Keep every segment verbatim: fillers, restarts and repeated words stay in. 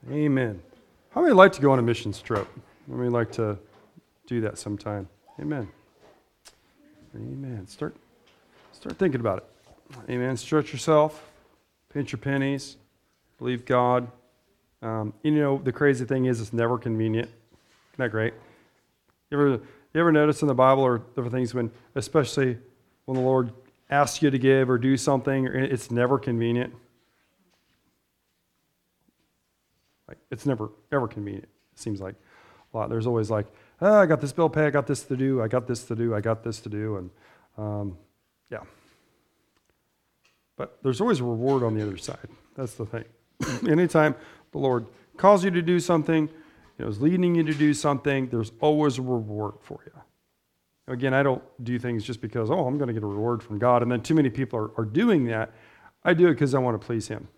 Amen. How many like to go on a missions trip? How many like to do that sometime? Amen. Amen. Start, start thinking about it. Amen. Stretch yourself. Pinch your pennies. Believe God. Um, you know, the crazy thing is it's never convenient. Isn't that great? You ever, you ever notice in the Bible or different things when, especially when the Lord asks you to give or do something, it's never convenient? Like, it's never, ever convenient, it seems like a lot. There's always like, oh, I got this bill pay, I got this to do, I got this to do, I got this to do, and um, yeah. But there's always a reward on the other side. That's the thing. Anytime the Lord calls you to do something, you know, is leading you to do something, there's always a reward for you. Again, I don't do things just because, oh, I'm going to get a reward from God, and then too many people are, are doing that. I do it because I want to please Him.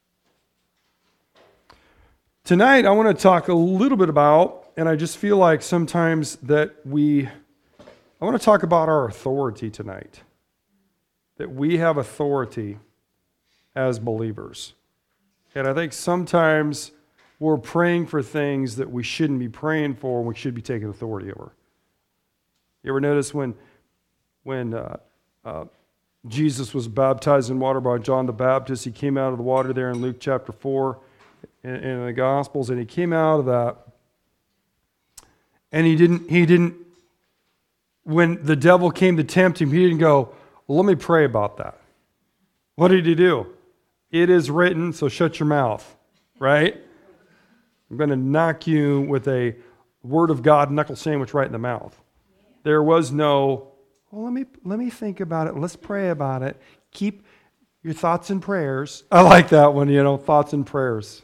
Tonight, I want to talk a little bit about, and I just feel like sometimes that we, I want to talk about our authority tonight. That we have authority as believers. And I think sometimes we're praying for things that we shouldn't be praying for and we should be taking authority over. You ever notice when, when uh, uh, Jesus was baptized in water by John the Baptist, he came out of the water there in Luke chapter four, in, in the Gospels, and he came out of that, and he didn't, he didn't, when the devil came to tempt him, he didn't go, well, let me pray about that. What did he do? It is written, so shut your mouth, right? I'm going to knock you with a word of God knuckle sandwich right in the mouth. There was no, well, let me let me think about it. Let's pray about it. Keep your thoughts and prayers. I like that one, you know, thoughts and prayers.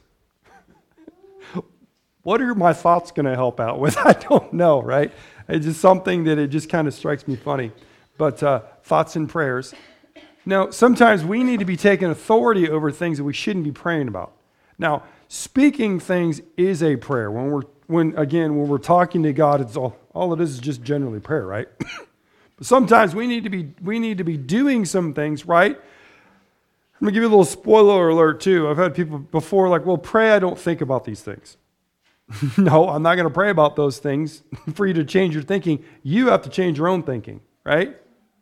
What are my thoughts going to help out with? I don't know, right? It's just something that it just kind of strikes me funny. But uh, thoughts and prayers. Now, sometimes we need to be taking authority over things that we shouldn't be praying about. Now, speaking things is a prayer. When we're, when again, when we're talking to God, it's all, all it is is just generally prayer, right? But sometimes we need to be, we need to be doing some things, right? I'm going to give you a little spoiler alert too. I've had people before like, well, pray I don't think about these things. No, I'm not going to pray about those things for you to change your thinking. You have to change your own thinking, right?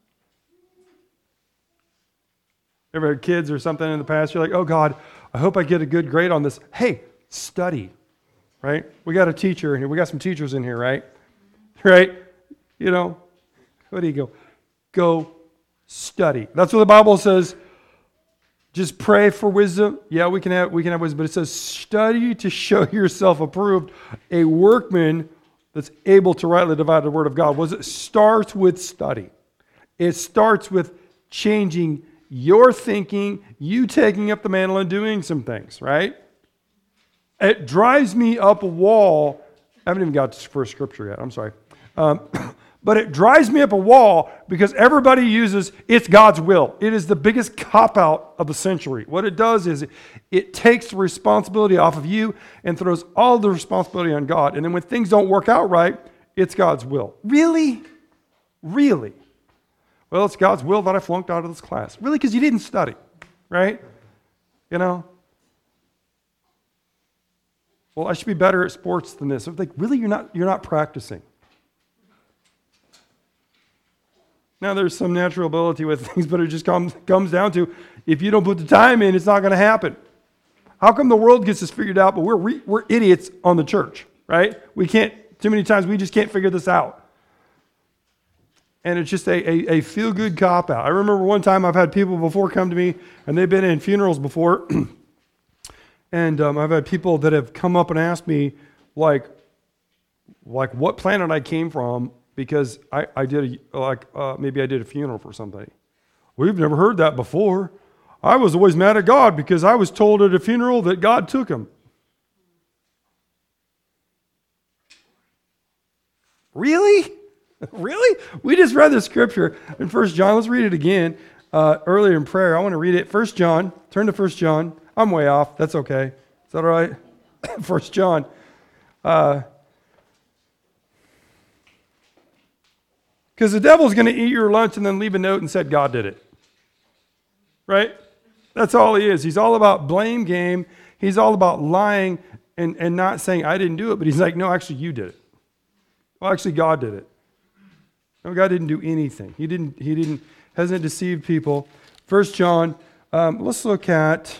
Ever had kids or something in the past? You're like, oh God, I hope I get a good grade on this. Hey, study, right? We got a teacher in here. We got some teachers in here, right? Right? You know, what do you go? Go study. That's what the Bible says. Just pray for wisdom. Yeah, we can have we can have wisdom, but it says study to show yourself approved, a workman that's able to rightly divide the word of God. Was it starts with study. It starts with changing your thinking, you taking up the mantle and doing some things, right? It drives me up a wall. I haven't even got to first scripture yet. I'm sorry. Um, but it drives me up a wall because everybody uses it's God's will. It is the biggest cop-out of the century. What it does is it, it takes the responsibility off of you and throws all the responsibility on God. And then when things don't work out right, it's God's will. Really? Really? Well, it's God's will that I flunked out of this class. Really? Because you didn't study, right? You know? Well, I should be better at sports than this. I'm like, really? You're not, you're not practicing. Now, there's some natural ability with things, but it just comes, comes down to if you don't put the time in, it's not going to happen. How come the world gets this figured out, but we're, re, we're idiots on the church, right? We can't, too many times, we just can't figure this out. And it's just a, a, a feel-good cop-out. I remember one time I've had people before come to me, and they've been in funerals before, and um, I've had people that have come up and asked me, like, like what planet I came from, because I, I did, a, like, uh, maybe I did a funeral for somebody. We've never heard that before. I was always mad at God because I was told at a funeral that God took him. Really? Really? We just read the scripture in First John. Let's read it again uh, earlier in prayer. I want to read it. First John. Turn to First John. I'm way off. That's okay. Is that all right? First John. Uh, Because the devil's going to eat your lunch and then leave a note and said God did it. Right? That's all he is. He's all about blame game. He's all about lying and, and not saying, I didn't do it, but he's like, no, actually, you did it. Well, actually, God did it. No, God didn't do anything. He didn't, he didn't, hasn't deceived people. First John, um, let's look at,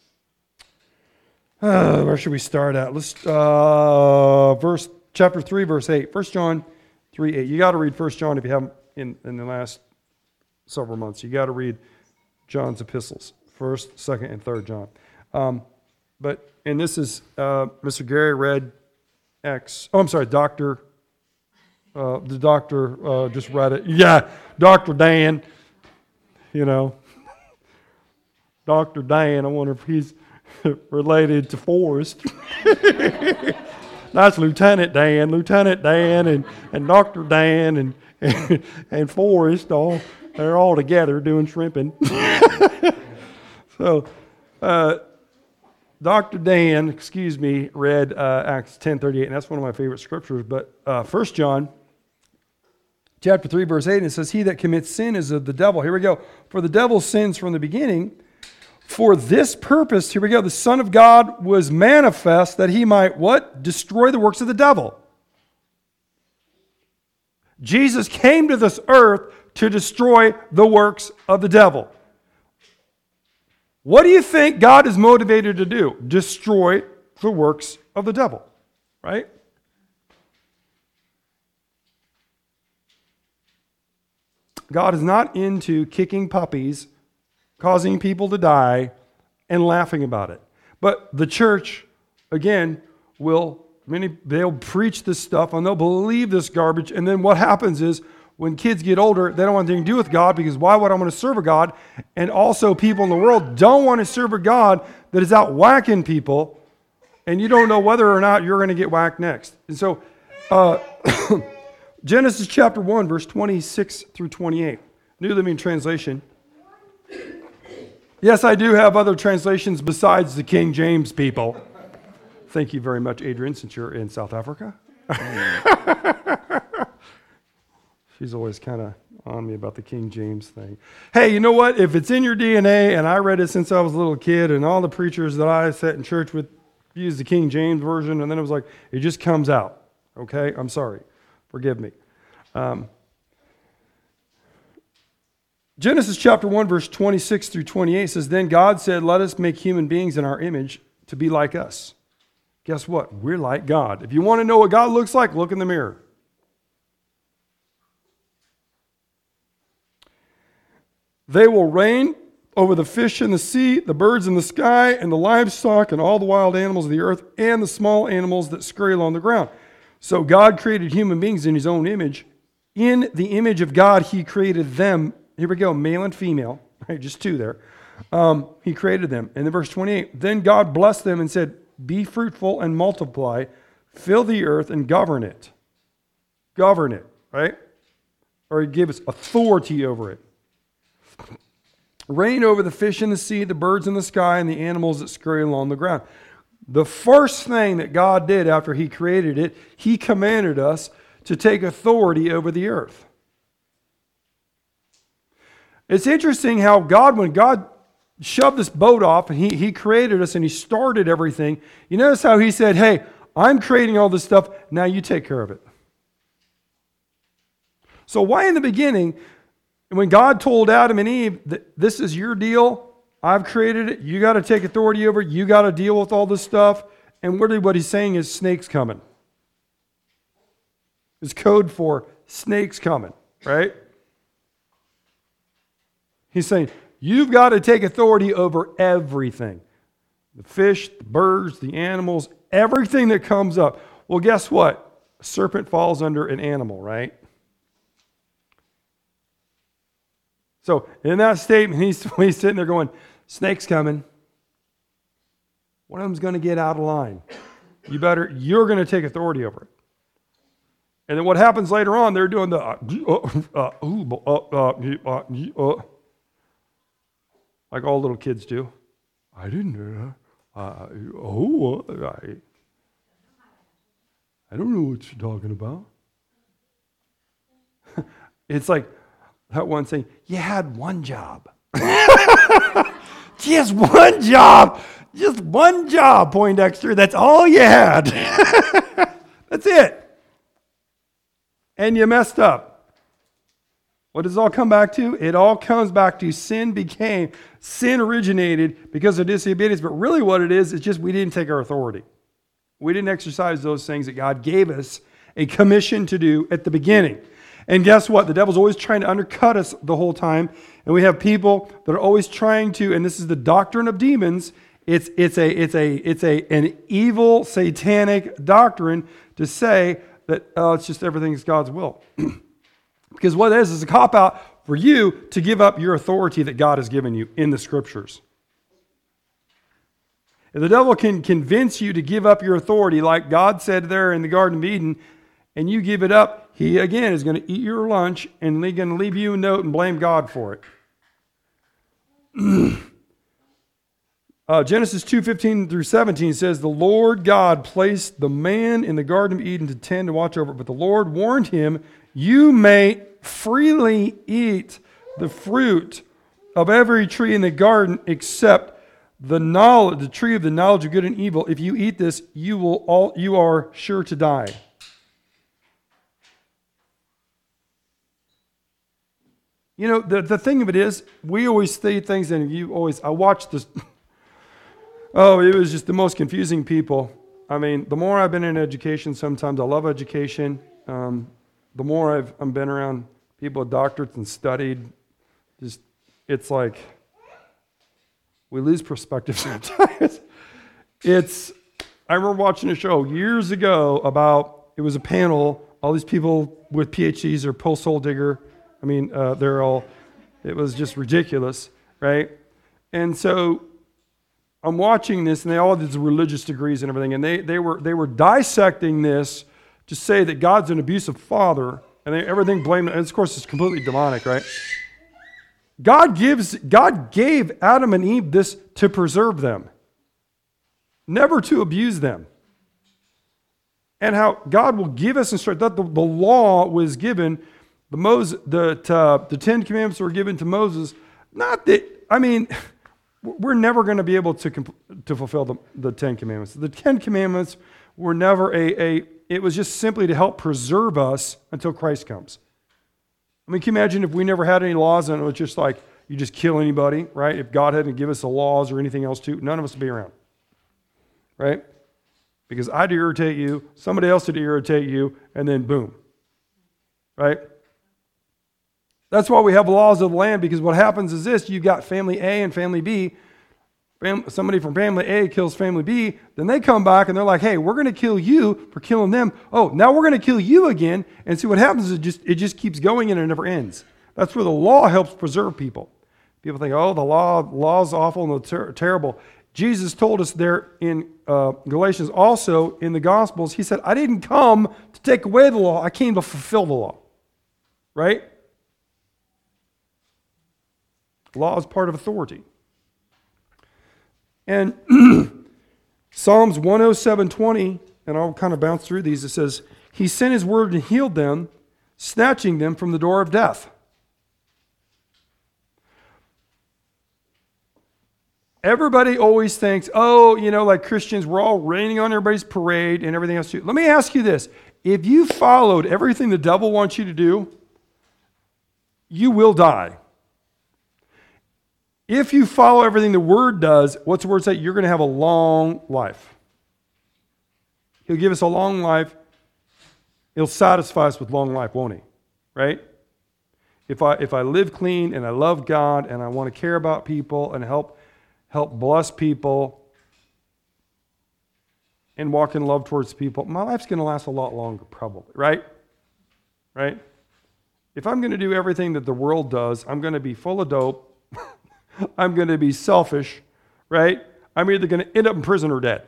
uh, where should we start at? Let's, uh, verse, chapter three, verse eight. First John three, eight. You got to read First John if you haven't in, in the last several months. You got to read John's epistles, First, Second, and Third John. Um, but, and this is, uh, Mister Gary read X, oh, I'm sorry, Doctor Uh, the doctor uh, just read it. Yeah, Doctor Dan, you know. Doctor Dan, I wonder if he's related to Forrest. That's Lieutenant Dan, Lieutenant Dan and, and Doctor Dan and, and, and Forrest, all, they're all together doing shrimping. So, uh, Doctor Dan, excuse me, read uh, Acts ten thirty-eight, and that's one of my favorite scriptures. But uh, First John, chapter three, verse eight, and it says, he that commits sin is of the devil. Here we go. For the devil sins from the beginning. For this purpose, here we go, the Son of God was manifest that he might, what? Destroy the works of the devil. Jesus came to this earth to destroy the works of the devil. What do you think God is motivated to do? Destroy the works of the devil, right? God is not into kicking puppies, causing people to die, and laughing about it. But the church, again, will, many, they'll preach this stuff and they'll believe this garbage, and then what happens is, when kids get older, they don't want anything to do with God, because why would I want to serve a God? And also people in the world don't want to serve a God that is out whacking people, and you don't know whether or not you're going to get whacked next. And so, uh, Genesis chapter one, verse twenty-six through twenty-eight, New Living Translation. Yes, I do have other translations besides the King James people. Thank you very much, Adrian, since you're in South Africa. She's always kind of on me about the King James thing. Hey, you know what? If it's in your D N A, and I read it since I was a little kid, and all the preachers that I sat in church with used the King James version, and then it was like, it just comes out. Okay? I'm sorry. Forgive me. Um, Genesis chapter one, verse twenty-six through twenty-eight says, then God said, let us make human beings in our image to be like us. Guess what? We're like God. If you want to know what God looks like, look in the mirror. They will reign over the fish in the sea, the birds in the sky, and the livestock, and all the wild animals of the earth, and the small animals that scurry along the ground. So God created human beings in his own image. In the image of God, he created them. Here we go, male and female, right? Just two there. Um, he created them. And in verse twenty-eight, then God blessed them and said, be fruitful and multiply, fill the earth and govern it. Govern it, right? Or he gave us authority over it. Reign over the fish in the sea, the birds in the sky, and the animals that scurry along the ground. The first thing that God did after he created it, he commanded us to take authority over the earth. It's interesting how God, when God shoved this boat off and he, he created us and he started everything, you notice how he said, hey, I'm creating all this stuff, now you take care of it. So why in the beginning, when God told Adam and Eve that this is your deal, I've created it, you got to take authority over it, you got to deal with all this stuff, and really what he's saying is snakes coming. It's code for snakes coming, right? He's saying, you've got to take authority over everything. The fish, the birds, the animals, everything that comes up. Well, guess what? A serpent falls under an animal, right? So in that statement, he's, he's sitting there going, snake's coming. One of them's going to get out of line. You better, you're going to take authority over it. And then what happens later on, they're doing the, uh, uh, uh, uh, uh, uh, like all little kids do. I didn't know that. Uh, oh, I, I don't know what you're talking about. It's like that one saying, you had one job. Just one job. Just one job, Poindexter. That's all you had. That's it. And you messed up. What does it all come back to? It all comes back to sin became, sin originated because of disobedience. But really what it is, is just we didn't take our authority. We didn't exercise those things that God gave us a commission to do at the beginning. And guess what? The devil's always trying to undercut us the whole time. And we have people that are always trying to, and this is the doctrine of demons. It's it's a it's a it's a an evil satanic doctrine to say that uh, it's just everything's God's will. Because what it is is a cop out for you to give up your authority that God has given you in the Scriptures. If the devil can convince you to give up your authority, like God said there in the Garden of Eden, and you give it up, he again is going to eat your lunch and he's going to leave you a note and blame God for it. Uh, Genesis two fifteen through seventeen says, the Lord God placed the man in the Garden of Eden to tend and watch over it. But the Lord warned him, you may freely eat the fruit of every tree in the garden except the knowledge, the tree of the knowledge of good and evil. If you eat this, you will all you are sure to die. You know, the, the thing of it is, we always say things, and you always, I watched this. Oh, it was just the most confusing people. I mean, the more I've been in education, sometimes I love education. Um, the more I've, I've been around people with doctorates and studied, just, it's like, we lose perspective sometimes. It's, I remember watching a show years ago about, it was a panel, all these people with P H Ds or post-hole digger. I mean, uh, they're all, it was just ridiculous, right? And so I'm watching this, and they all had these religious degrees and everything, and they they were they were dissecting this to say that God's an abusive father, and they, everything blamed, and of course it's completely demonic, right? God gives, God gave Adam and Eve this to preserve them, never to abuse them. And how God will give us instruction, that the, the law was given, the Moses, the, uh, the Ten Commandments were given to Moses, not that, I mean, we're never going to be able to comp- to fulfill the, the Ten Commandments. The Ten Commandments were never a, a, it was just simply to help preserve us until Christ comes. I mean, can you imagine if we never had any laws and it was just like, you just kill anybody, right? If God hadn't given us the laws or anything else too, none of us would be around, right? Because I'd irritate you, somebody else would irritate you, and then boom, right? That's why we have laws of the land, because what happens is this, you've got family A and family B. Fam- somebody from family A kills family B, then they come back and they're like, hey, we're going to kill you for killing them. Oh, now we're going to kill you again. And see what happens is it just, it just keeps going and it never ends. That's where the law helps preserve people. People think, oh, the law law's awful and ter- terrible. Jesus told us there in uh, Galatians, also in the Gospels, he said, I didn't come to take away the law, I came to fulfill the law. Right? Law is part of authority. And Psalms one oh seven twenty, and I'll kind of bounce through these, it says, he sent his word and healed them, snatching them from the door of death. Everybody always thinks, oh, you know, like Christians, we're all raining on everybody's parade and everything else too. Let me ask you this. If you followed everything the devil wants you to do, you will die. If you follow everything the Word does, what's the Word say? You're going to have a long life. He'll give us a long life. He'll satisfy us with long life, won't he? Right? If I if I live clean and I love God and I want to care about people and help help bless people and walk in love towards people, my life's going to last a lot longer, probably. Right? Right? If I'm going to do everything that the world does, I'm going to be full of dope. I'm going to be selfish, right? I'm either going to end up in prison or dead.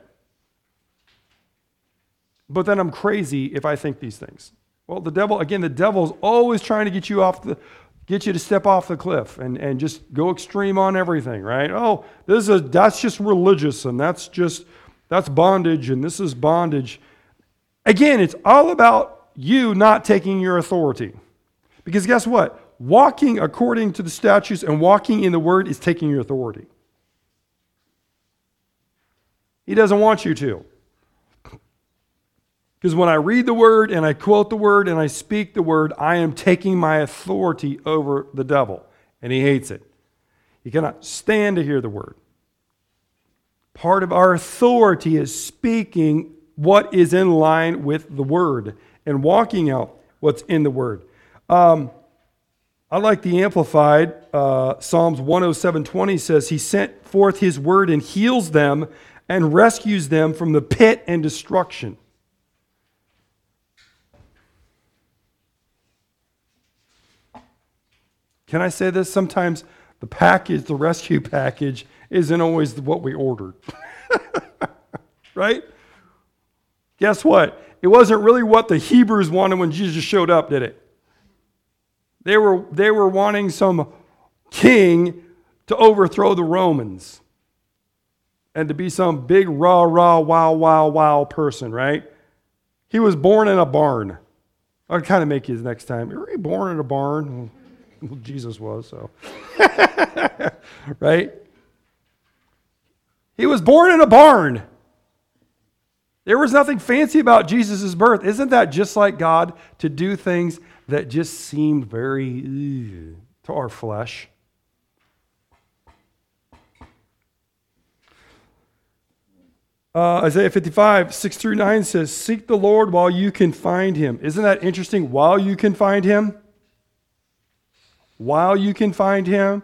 But then I'm crazy if I think these things. Well, the devil, again, the devil's always trying to get you off the, get you to step off the cliff and, and just go extreme on everything, right? Oh, this is a, that's just religious, and that's just, that's bondage, and this is bondage. Again, it's all about you not taking your authority. Because guess what? Walking according to the statutes and walking in the Word is taking your authority. He doesn't want you to. Because when I read the word and I quote the word and I speak the word, I am taking my authority over the devil. And he hates it. He cannot stand to hear the word. Part of our authority is speaking what is in line with the word and walking out what's in the word. Um, I like the Amplified. Uh, Psalms one oh seven twenty says, He sent forth His word and heals them and rescues them from the pit and destruction. Can I say this? Sometimes the package, the rescue package, isn't always what we ordered. Right? Guess what? It wasn't really what the Hebrews wanted when Jesus showed up, did it? They were, they were wanting some king to overthrow the Romans and to be some big rah, rah, wow, wow, wow person, right? He was born in a barn. I'll kind of make you next time. Were you born in a barn? Well, Jesus was, so. Right? He was born in a barn. There was nothing fancy about Jesus' birth. Isn't that just like God to do things that just seemed very ew, to our flesh? Uh, Isaiah fifty-five, six through nine says, Seek the Lord while you can find him. Isn't that interesting? While you can find him? While you can find him?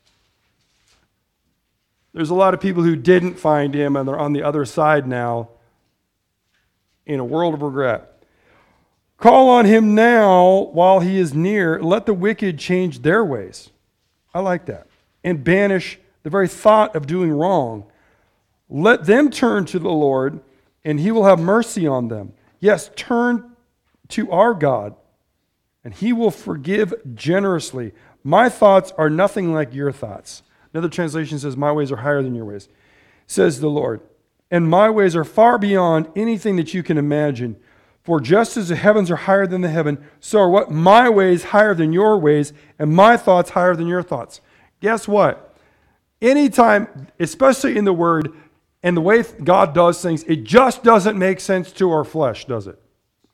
There's a lot of people who didn't find him and they're on the other side now in a world of regret. Call on him now while he is near. Let the wicked change their ways. I like that. And banish the very thought of doing wrong. Let them turn to the Lord, and he will have mercy on them. Yes, turn to our God, and he will forgive generously. My thoughts are nothing like your thoughts. Another translation says, my ways are higher than your ways, says the Lord. And my ways are far beyond anything that you can imagine. For just as the heavens are higher than the heaven, so are what? My ways higher than your ways, and my thoughts higher than your thoughts. Guess what? Anytime, especially in the Word, and the way God does things, it just doesn't make sense to our flesh, does it?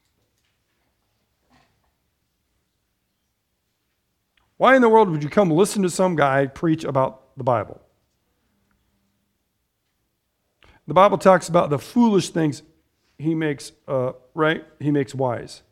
Why in the world would you come listen to some guy preach about the Bible? The Bible talks about the foolish things he makes, uh, right? He makes wise.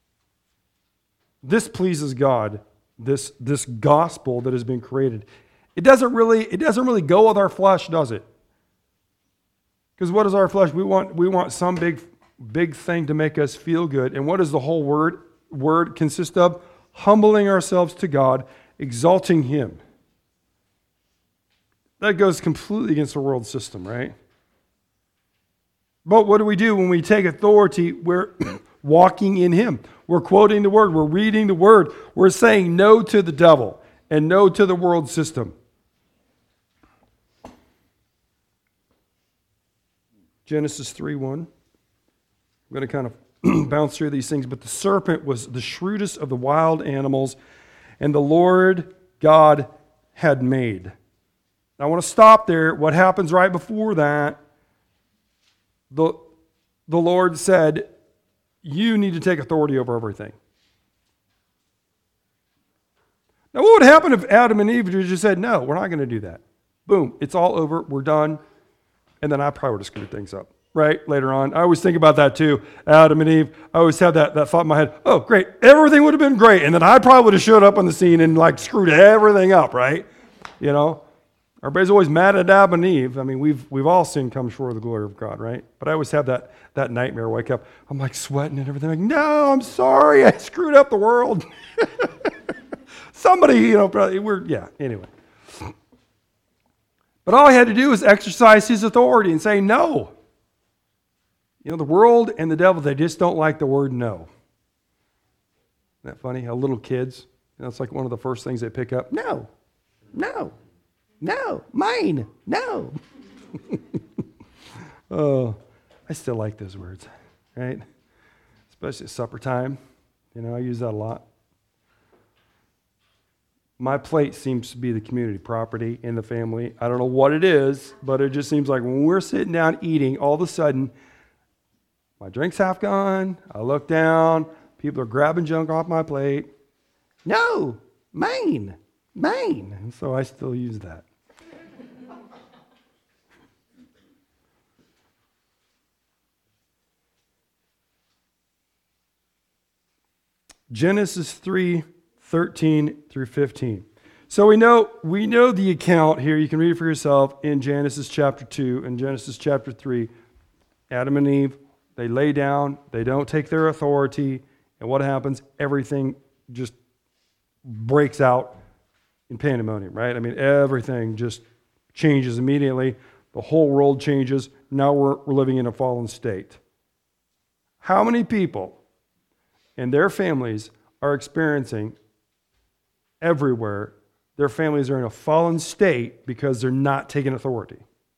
This pleases God, this, this gospel that has been created. It doesn't really, it doesn't really go with our flesh, does it? Because what is our flesh? We want, we want some big, big thing to make us feel good. And what does the whole word, word consist of? Humbling ourselves to God, exalting him. That goes completely against the world system, right? But what do we do when we take authority? We're walking in him. We're quoting the word. We're reading the word. We're saying no to the devil and no to the world system. Genesis three one. I'm going to kind of bounce through these things. But the serpent was the shrewdest of the wild animals, and the Lord God had made. Now, I want to stop there. What happens right before that? The, the Lord said, you need to take authority over everything. Now, what would happen if Adam and Eve just said, no, we're not going to do that? Boom, it's all over, we're done. And then I probably would have screwed things up, right? Later on. I always think about that too. Adam and Eve, I always have that, that thought in my head, oh, great, everything would have been great. And then I probably would have showed up on the scene and like screwed everything up, right? You know? Everybody's always mad at Adam and Eve. I mean, we've we've all sinned come short of the glory of God, right? But I always have that, that nightmare wake up. I'm like sweating and everything. Like, no, I'm sorry. I screwed up the world. Somebody, you know, probably, we're, yeah, anyway. But all he had to do was exercise his authority and say no. You know, the world and the devil, they just don't like the word no. Isn't that funny? How little kids, you know, it's like one of the first things they pick up. No, no. No, mine, no. Oh, I still like those words, right? Especially at supper time. You know, I use that a lot. my plate seems to be the community property in the family. I don't know what it is, but it just seems like when we're sitting down eating, all of a sudden, my drink's half gone. I look down. People are grabbing junk off my plate. No, Maine, Maine. And so I still use that. Genesis three, thirteen through fifteen. So we know we know the account here. You can read it for yourself in Genesis chapter two and Genesis chapter three. Adam and Eve, they lay down, they don't take their authority, and what happens? Everything just breaks out in pandemonium, right? I mean, everything just changes immediately. The whole world changes. Now we're, we're living in a fallen state. How many people and their families are experiencing everywhere, their families are in a fallen state because they're not taking authority?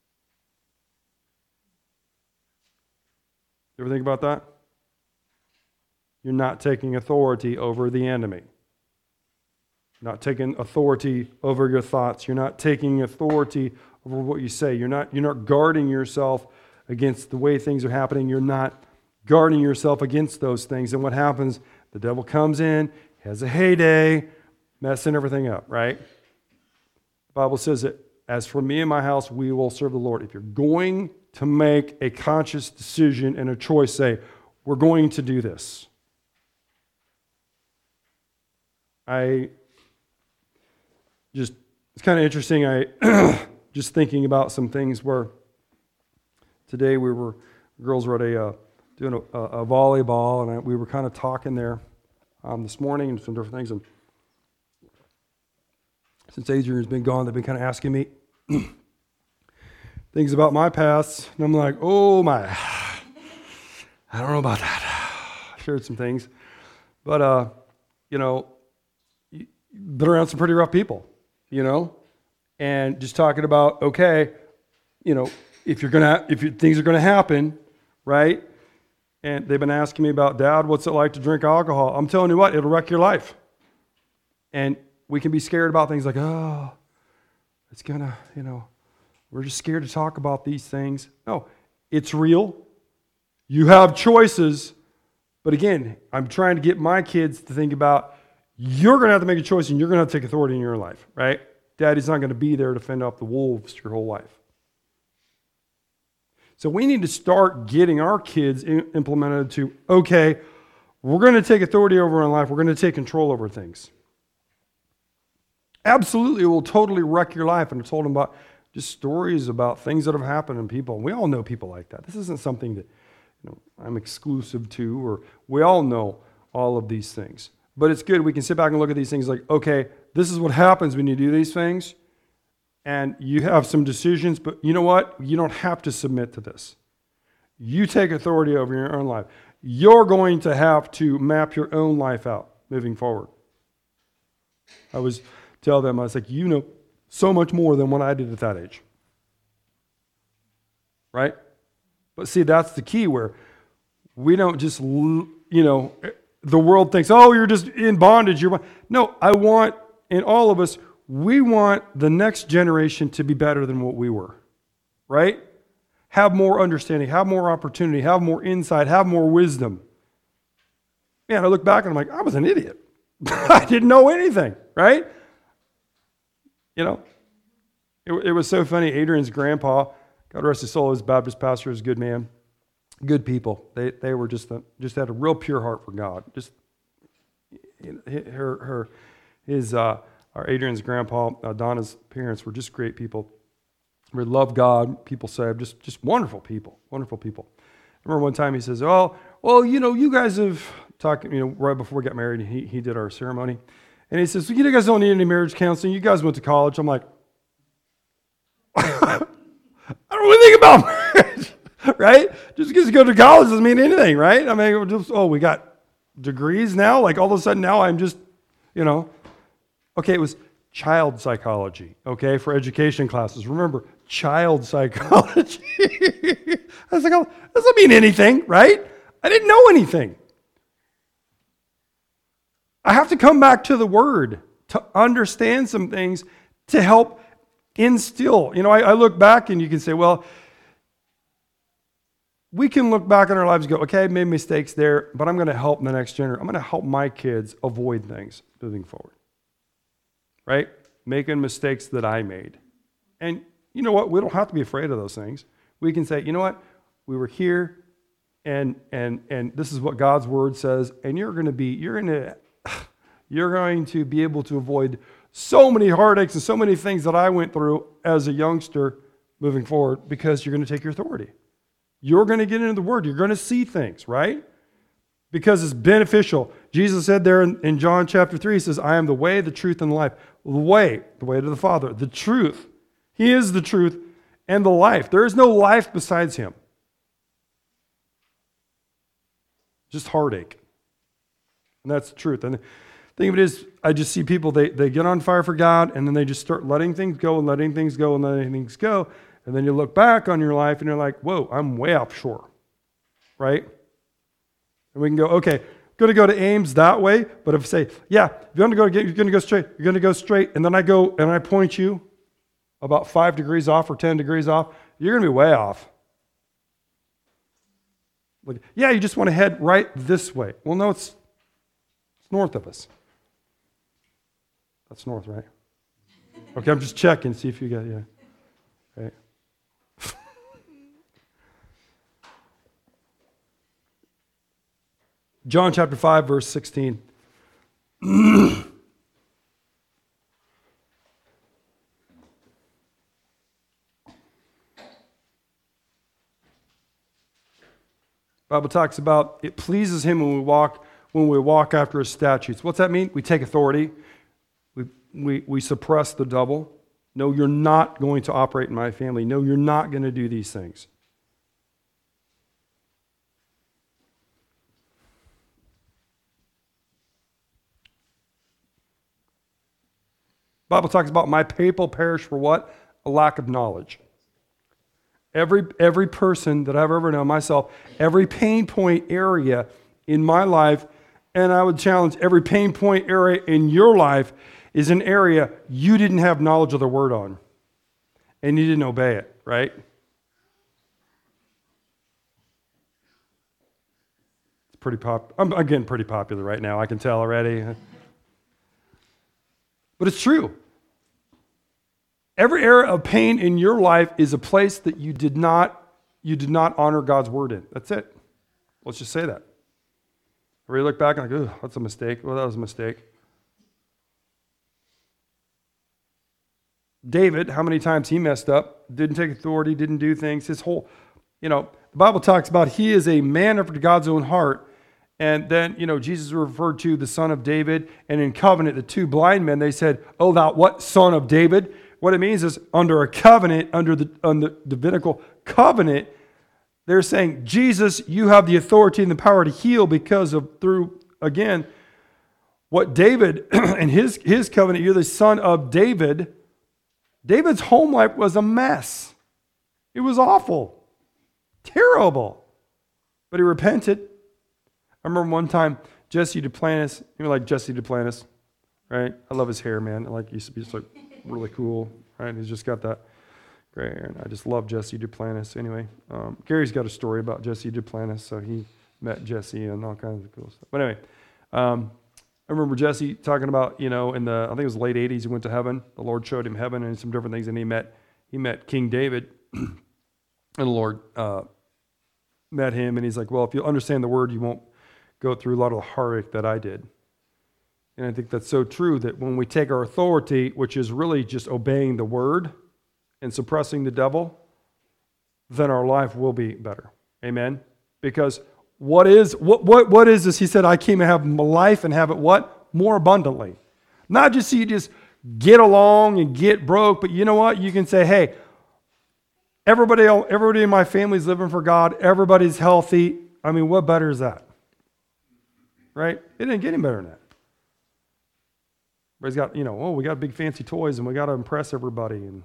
You ever think about that? You're not taking authority over the enemy. You're not taking authority over your thoughts. You're not taking authority over what you say. You're not, you're not guarding yourself against the way things are happening. You're not guarding yourself against those things. And what happens? The devil comes in, has a heyday, messing everything up, right? The Bible says that, as for me and my house, we will serve the Lord. If you're going to make a conscious decision and a choice, say, we're going to do this. I just, it's kind of interesting. I just thinking about some things where today we were, girls were at a, uh, doing a, a volleyball, and I, we were kind of talking there um, this morning and some different things. And since Adrian's been gone, they've been kind of asking me things about my past, and I'm like, oh my, I don't know about that. I shared some things, but uh, you know, been around some pretty rough people, you know, and just talking about, okay, you know, if you're gonna, if you, things are gonna happen, right? And they've been asking me about, Dad, what's it like to drink alcohol? I'm telling you what, it'll wreck your life. And we can be scared about things like, oh, it's gonna, you know, we're just scared to talk about these things. No, it's real. You have choices. But again, I'm trying to get my kids to think about, you're going to have to make a choice and you're going to have to take authority in your life, right? Daddy's not going to be there to fend off the wolves your whole life. So we need to start getting our kids implemented to, okay, we're going to take authority over our life. We're going to take control over things. Absolutely, it will totally wreck your life. And I told them about just stories about things that have happened in people. We all know people like that. This isn't something that, you know, I'm exclusive to, or we all know all of these things. But it's good. We can sit back and look at these things like, okay, this is what happens when you do these things. And you have some decisions, but you know what? You don't have to submit to this. You take authority over your own life. You're going to have to map your own life out moving forward. I was tell them, I was like, you know so much more than what I did at that age. Right? But see, that's the key, where we don't just, you know, the world thinks, oh, you're just in bondage. You're No, I want, in all of us, we want the next generation to be better than what we were, right? Have more understanding, have more opportunity, have more insight, have more wisdom. Man, I look back and I'm like, I was an idiot. I didn't know anything, right? You know, it, it was so funny. Adrian's grandpa, God rest his soul, his Baptist pastor, is a good man, good people. They they were just a, just had a real pure heart for God. Just you know, her her his. Uh, Our Adrian's grandpa, uh, Donna's parents were just great people. We love God, people say, just just wonderful people, wonderful people. I remember one time he says, oh, well, you know, you guys have talked, you know, right before we got married, he, he did our ceremony. And he says, well, you guys don't need any marriage counseling. You guys went to college. I'm like, I don't really think about marriage, right? Just because you go to college doesn't mean anything, right? I mean, just, oh, we got degrees now? Like all of a sudden now I'm just, you know. Okay, it was child psychology, okay, for education classes. Remember, child psychology. I was like, oh, that doesn't mean anything, right? I didn't know anything. I have to come back to the Word. to understand some things to help instill. You know, I, I look back and you can say, well, we can look back on our lives and go, okay, I made mistakes there, but I'm going to help the next generation. I'm going to help my kids avoid things moving forward. Right? Making mistakes that I made. And you know what? We don't have to be afraid of those things. We can say, you know what? We were here, and and and this is what God's word says, and you're going to be, you're going to, you're going to be able to avoid so many heartaches and so many things that I went through as a youngster moving forward because you're going to take your authority. You're going to get into the word. You're going to see things, right? Because it's beneficial. Jesus said there in, in John chapter three, he says, I am the way, the truth, and the life. The way, the way to the Father, the truth. He is the truth and the life. There is no life besides him. Just heartache. And that's the truth. And the thing of it is, I just see people, they, they get on fire for God, and then they just start letting things go and letting things go and letting things go. And then you look back on your life and you're like, whoa, I'm way offshore. Right? And we can go, okay, going to go to Ames that way, but if I say, yeah, if you're going to go, you're going to go straight, you're going to go straight, and then I go and I point you about five degrees off or ten degrees off, you're going to be way off. Like, yeah, you just want to head right this way. Well, no, it's, it's north of us. That's north, right? Okay, I'm just checking, see if you got, yeah. Right. John chapter five, verse sixteen. Bible talks about it pleases him when we walk when we walk after his statutes. What's that mean? We take authority. We we we suppress the devil. No, you're not going to operate in my family. No, you're not going to do these things. Bible talks about my people perish for what? A lack of knowledge. Every, every person that I've ever known, myself, every pain point area in my life, and I would challenge every pain point area in your life, is an area you didn't have knowledge of the word on. And you didn't obey it, right? It's pretty pop. I'm again pretty popular right now, I can tell already. But it's true. Every area of pain in your life is a place that you did not, you did not honor God's word in. That's it. Let's just say that. Or you look back and like, oh, that's a mistake. Well, that was a mistake. David, how many times he messed up, didn't take authority, didn't do things. His whole, you know, the Bible talks about he is a man after God's own heart. And then, you know, Jesus referred to the son of David. And in covenant, the two blind men, they said, oh, thou what son of David? What it means is under a covenant, under the, under the Davidical covenant, they're saying, Jesus, you have the authority and the power to heal because of through, again, what David and his, his covenant, you're the son of David. David's home life was a mess. It was awful. Terrible. But he repented. I remember one time, Jesse Duplantis, you know, like Jesse Duplantis, right? I love his hair, man. Like, he used to be just like really cool, right? He's just got that gray hair, and I just love Jesse Duplantis. Anyway, um, Gary's got a story about Jesse Duplantis, so he met Jesse and all kinds of cool stuff. But anyway, um, I remember Jesse talking about, you know, in the, I think it was late eighties, he went to heaven. The Lord showed him heaven and some different things, and he met, he met King David, and the Lord uh, met him, and he's like, well, if you understand the word, you won't go through a lot of the heartache that I did. And I think that's so true that when we take our authority, which is really just obeying the word and suppressing the devil, then our life will be better. Amen? Because what is what what what is this? He said, I came to have life and have it what? More abundantly. Not just so you just get along and get broke, but you know what? You can say, hey, everybody, everybody in my family is living for God. Everybody's healthy. I mean, what better is that? Right? It didn't get any better than that. Everybody's got, you know, oh, we got big fancy toys and we got to impress everybody. And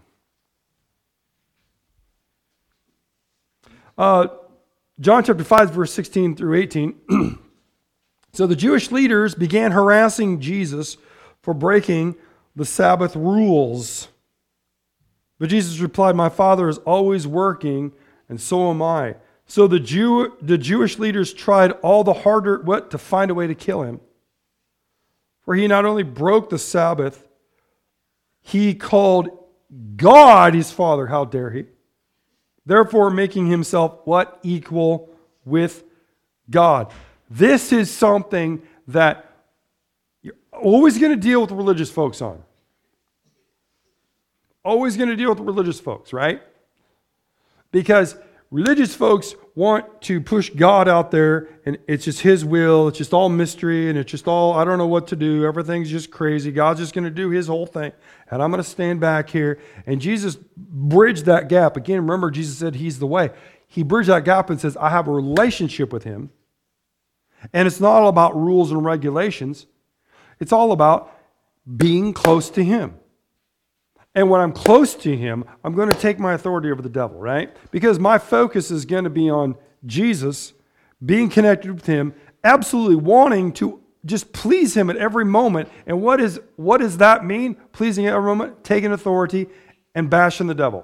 uh, John chapter five, verse sixteen through eighteen. So the Jewish leaders began harassing Jesus for breaking the Sabbath rules. But Jesus replied, my Father is always working, and so am I. So the Jew, the Jewish leaders tried all the harder what to find a way to kill him. For he not only broke the Sabbath, he called God his Father. How dare he? Therefore making himself what? Equal with God. This is something that you're always going to deal with religious folks on. Always going to deal with religious folks, right? Because religious folks want to push God out there, and it's just His will. It's just all mystery, and it's just all, I don't know what to do. Everything's just crazy. God's just going to do His whole thing, and I'm going to stand back here. And Jesus bridged that gap. Again, remember, Jesus said He's the way. He bridged that gap and says, I have a relationship with Him, and it's not all about rules and regulations. It's all about being close to Him. And when I'm close to Him, I'm going to take my authority over the devil, right? Because my focus is going to be on Jesus, being connected with Him, absolutely wanting to just please Him at every moment. And what is what does that mean? Pleasing at every moment, taking authority and bashing the devil.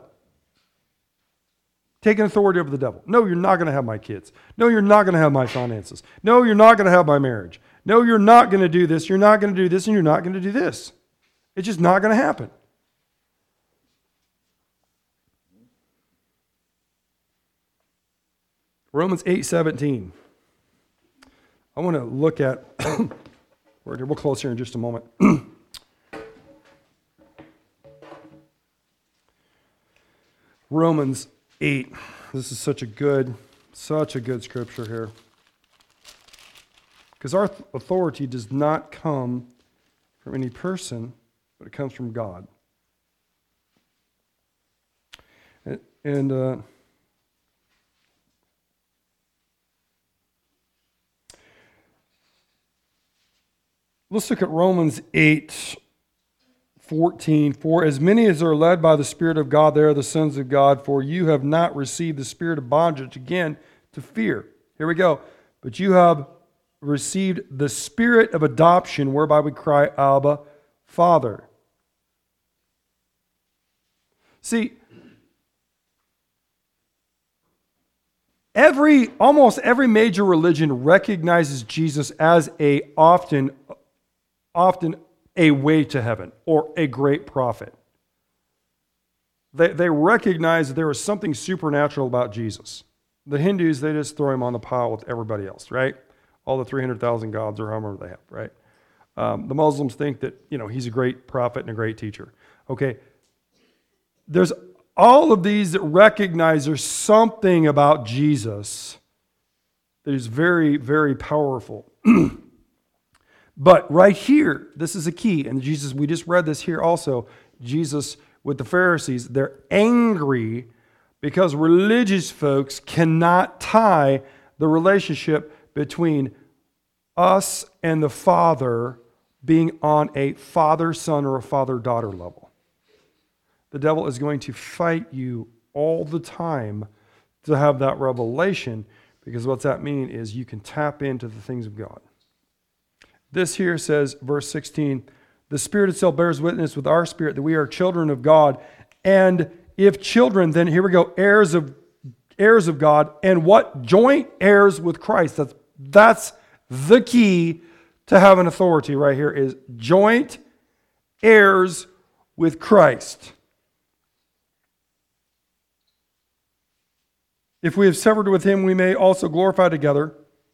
Taking authority over the devil. No, you're not going to have my kids. No, you're not going to have my finances. No, you're not going to have my marriage. No, you're not going to do this. You're not going to do this, and you're not going to do this. It's just not going to happen. Romans eight seventeen. I want to look at, we'll close here in just a moment. Romans eight. This is such a good, such a good scripture here. Because our authority does not come from any person, but it comes from God. And, and uh, let's look at Romans eight fourteen. For as many as are led by the Spirit of God, they are the sons of God. For you have not received the spirit of bondage again to fear. Here we go. But you have received the spirit of adoption, whereby we cry, Abba, Father. See, every almost every major religion recognizes Jesus as a often often a way to heaven or a great prophet. They, they recognize that there is something supernatural about Jesus. The Hindus, they just throw him on the pile with everybody else, right? All the three hundred thousand gods or however they have, right? Um, the Muslims think that, you know, he's a great prophet and a great teacher. Okay, there's all of these that recognize there's something about Jesus that is very, very powerful. But right here, this is a key, and Jesus, we just read this here also. Jesus with the Pharisees, they're angry because religious folks cannot tie the relationship between us and the Father being on a father-son or a father-daughter level. The devil is going to fight you all the time to have that revelation, because what's that mean is you can tap into the things of God. This here says, verse sixteen, the Spirit itself bears witness with our spirit that we are children of God. And if children, then here we go, heirs of heirs of God. And what? Joint heirs with Christ. That's, that's the key to having authority right here, is joint heirs with Christ. If we have severed with Him, we may also glorify together.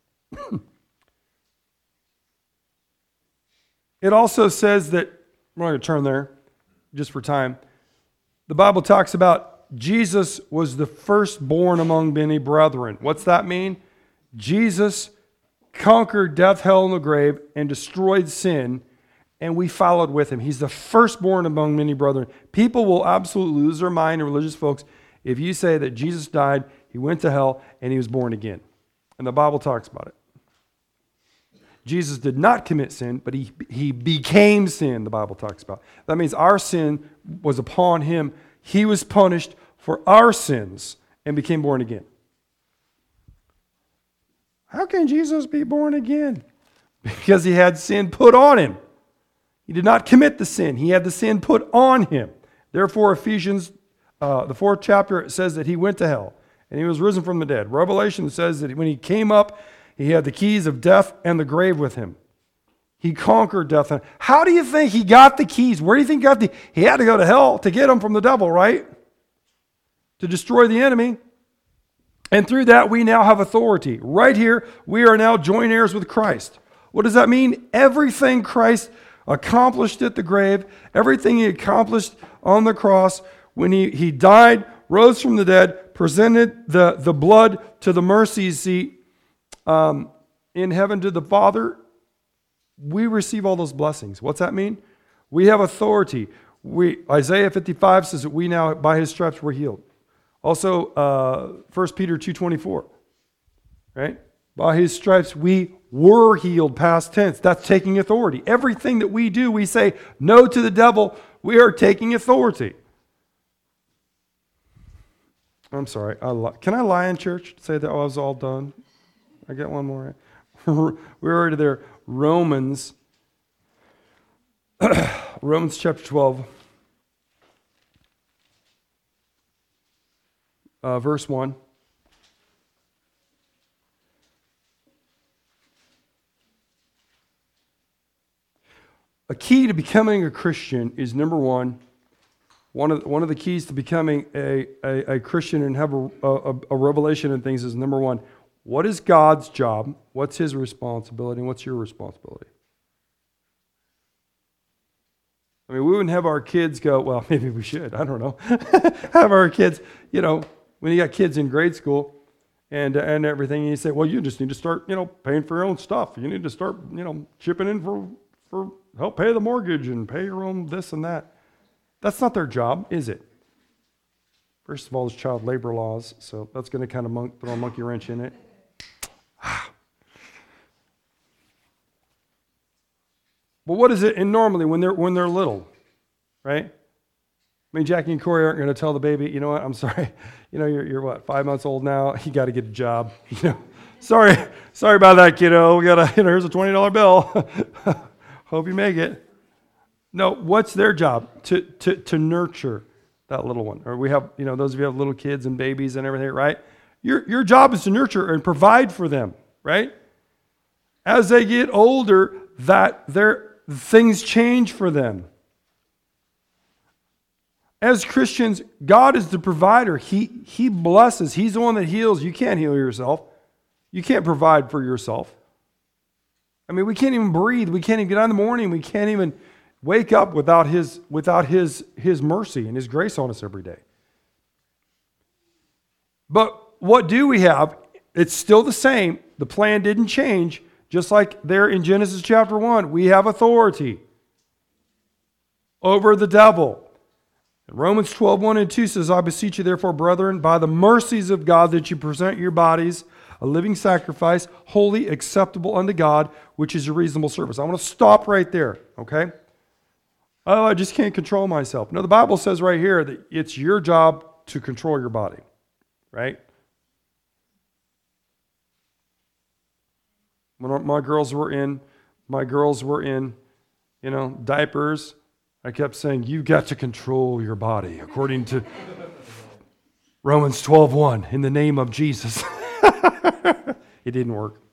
It also says that, we're going to turn there just for time. The Bible talks about Jesus was the firstborn among many brethren. What's that mean? Jesus conquered death, hell, and the grave and destroyed sin, and we followed with Him. He's the firstborn among many brethren. People will absolutely lose their mind, religious folks, if you say that Jesus died, He went to hell, and He was born again. And the Bible talks about it. Jesus did not commit sin, but he, he became sin, the Bible talks about. That means our sin was upon Him. He was punished for our sins and became born again. How can Jesus be born again? Because He had sin put on Him. He did not commit the sin. He had the sin put on him. Therefore, Ephesians, uh, the fourth chapter, it says that he went to hell and he was risen from the dead. Revelation says that when he came up, he had the keys of death and the grave with him. He conquered death. How do you think he got the keys? Where do you think he got the... He had to go to hell to get them from the devil, right? To destroy the enemy. And through that, we now have authority. Right here, we are now joint heirs with Christ. What does that mean? Everything Christ accomplished at the grave, everything he accomplished on the cross, when he, he died, rose from the dead, presented the, the blood to the mercy seat um, in heaven to the Father, we receive all those blessings. What's that mean? We have authority. We Isaiah fifty-five says that we now, by his stripes, we're healed. Also, uh, First Peter two twenty-four, right? By his stripes, we were healed, past tense. That's taking authority. Everything that we do, we say no to the devil, we are taking authority. I'm sorry. I li- Can I lie in church? Say that I was all done? I get one more. We're already there. Romans, Romans chapter twelve, uh, verse one. A key to becoming a Christian is, number one, one of, one of the keys to becoming a, a, a Christian and have a, a, a revelation in things is, number one, what is God's job? What's his responsibility? And what's your responsibility? I mean, we wouldn't have our kids go, well, maybe we should, I don't know. Have our kids, you know, when you got kids in grade school and and everything, and you say, well, you just need to start, you know, paying for your own stuff. You need to start, you know, chipping in for, for help pay the mortgage and pay your own this and that. That's not their job, is it? First of all, there's child labor laws, so that's going to kind of monk, throw a monkey wrench in it. But what is it? And normally when they're when they're little, right? I mean, Jackie and Corey aren't going to tell the baby, you know what? I'm sorry, you know, you're you're what, five months old now. You got to get a job. You know, sorry, sorry about that, kiddo. We got a you know, here's a twenty dollar bill. Hope you make it. No, what's their job? To to to nurture that little one. Or we have, you know, those of you who have little kids and babies and everything, right? Your your job is to nurture and provide for them, right? As they get older, that their things change for them. As Christians, God is the provider. He, he blesses. He's the one that heals. You can't heal yourself. You can't provide for yourself. I mean, we can't even breathe. We can't even get out in the morning. We can't even wake up without His, without His, His mercy and His grace on us every day. But what do we have? It's still the same. The plan didn't change. Just like there in Genesis chapter one, we have authority over the devil. And Romans twelve, one and two says, I beseech you therefore, brethren, by the mercies of God, that you present your bodies a living sacrifice, holy, acceptable unto God, which is your reasonable service. I want to stop right there, okay? Oh, I just can't control myself. No, the Bible says right here that it's your job to control your body, right? When my girls were in, my girls were in, you know, diapers, I kept saying, you got to control your body according to Romans twelve, one, in the name of Jesus. It didn't work.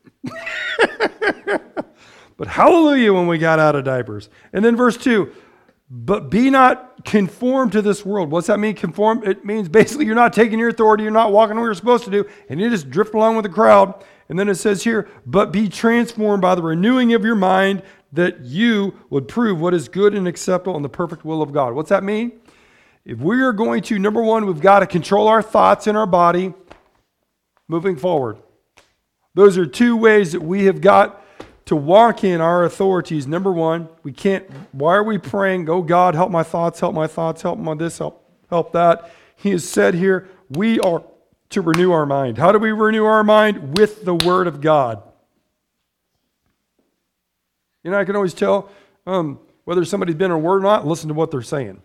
But hallelujah when we got out of diapers. And then verse two, but be not conformed to this world. What's that mean, conform? It means basically you're not taking your authority, you're not walking where you're supposed to do, and you just drift along with the crowd. And then it says here, but be transformed by the renewing of your mind, that you would prove what is good and acceptable and the perfect will of God. What's that mean? If we are going to, number one, we've got to control our thoughts in our body moving forward. Those are two ways that we have got to walk in our authorities. Number one, we can't, why are we praying, oh God, help my thoughts, help my thoughts, help my this, help, help that. He has said here, we are to renew our mind. How do we renew our mind? With the Word of God. You know, I can always tell um, whether somebody's been in a word or not, listen to what they're saying.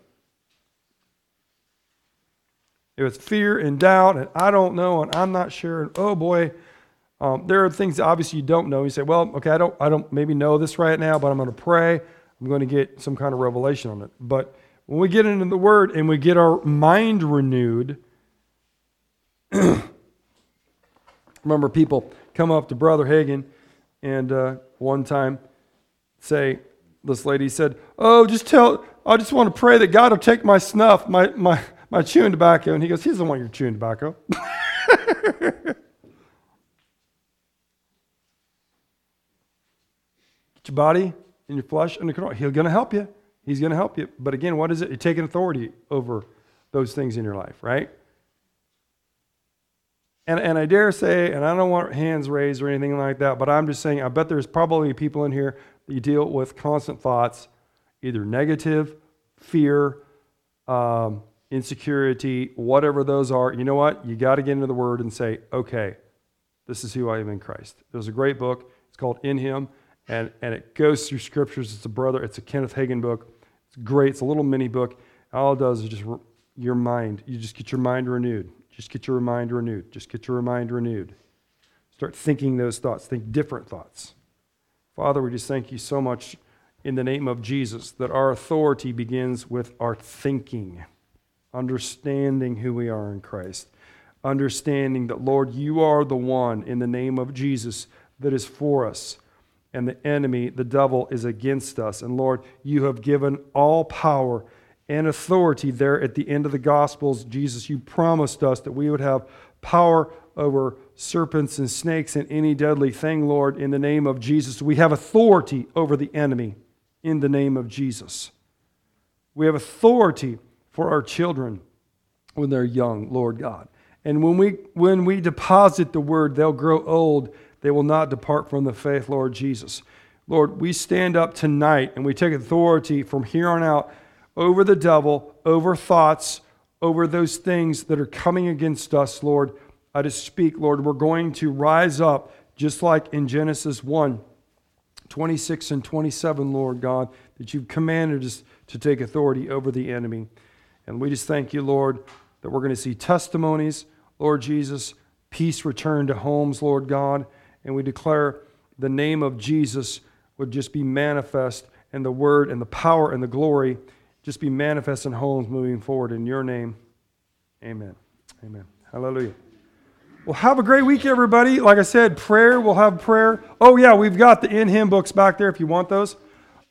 If it's fear and doubt, and I don't know, and I'm not sure, and oh boy, um, there are things that obviously you don't know. You say, well, okay, I don't, I don't maybe know this right now, but I'm going to pray. I'm I'm going to get some kind of revelation on it. But when we get into the Word and we get our mind renewed, remember people come up to Brother Hagin and uh, one time say, this lady said, oh, just tell, I just want to pray that God will take my snuff, my, my, my chewing tobacco. And he goes, he doesn't want your chewing tobacco. Get your body and your flesh under control. He's going to help you. He's going to help you. But again, what is it? You're taking authority over those things in your life, right? And, and I dare say, and I don't want hands raised or anything like that, but I'm just saying, I bet there's probably people in here that you deal with constant thoughts, either negative, fear, um, insecurity, whatever those are. You know what? You got to get into the Word and say, okay, this is who I am in Christ. There's a great book. It's called In Him, and, and it goes through scriptures. It's a brother. It's a Kenneth Hagin book. It's great. It's a little mini book. All it does is just re- your mind. You just get your mind renewed. Just get your mind renewed. Just get your mind renewed. Start thinking those thoughts. Think different thoughts. Father, we just thank you so much in the name of Jesus that our authority begins with our thinking, understanding who we are in Christ, understanding that, Lord, you are the one in the name of Jesus that is for us, and the enemy, the devil, is against us. And Lord, you have given all power and authority there at the end of the Gospels. Jesus, you promised us that we would have power over serpents and snakes and any deadly thing, Lord, in the name of Jesus. We have authority over the enemy in the name of Jesus. We have authority for our children when they're young, Lord God. And when we when we deposit the word, they'll grow old. They will not depart from the faith, Lord Jesus. Lord, we stand up tonight and we take authority from here on out over the devil, over thoughts, over those things that are coming against us, Lord. I just speak, Lord, we're going to rise up just like in Genesis one, twenty-six and twenty-seven, Lord God, that you've commanded us to take authority over the enemy. And we just thank you, Lord, that we're going to see testimonies, Lord Jesus, peace return to homes, Lord God, and we declare the name of Jesus would just be manifest, and the word and the power and the glory just be manifest in homes moving forward. In your name, amen. Amen. Hallelujah. Well, have a great week, everybody. Like I said, prayer, we'll have prayer. Oh, yeah, we've got the In Him books back there if you want those.